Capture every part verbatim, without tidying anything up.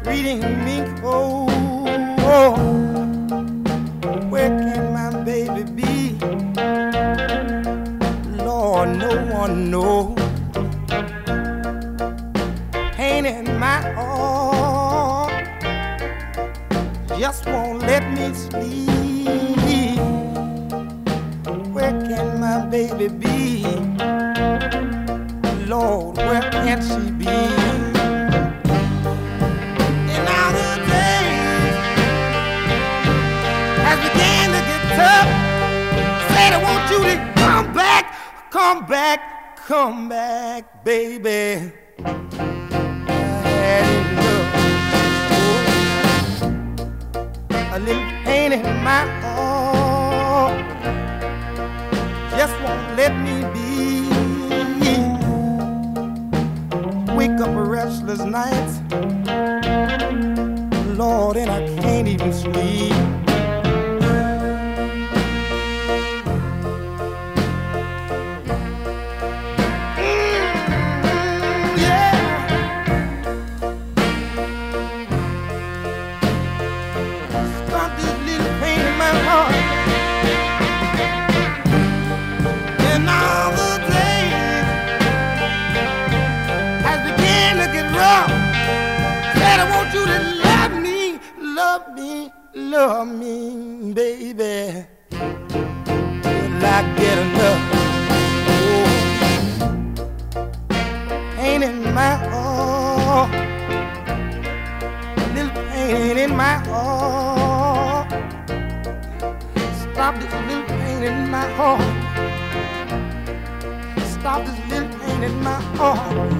treating me cold. Oh, where can my baby be? Lord, no one knows. Pain in my heart just won't let me sleep. Where can my baby be? Lord, where can she be? And now the days has began to get tough. Said I want you to come back, come back, come back, baby. I had enough. Oh, a little pain in my heart just won't let me be. Wake up restless nights, Lord, and I can't even sleep. Mm, yeah. Stop this little pain in my heart. And all the days has begun to get rough. Said I want you to love me, love me, love me, baby. Will I get enough? Oh, pain in my heart, little pain in my heart. Stop this little pain in my heart. Stop this little pain in my heart.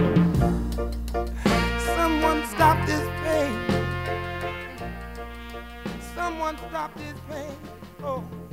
Someone stop this pain. Someone stop this pain. Oh.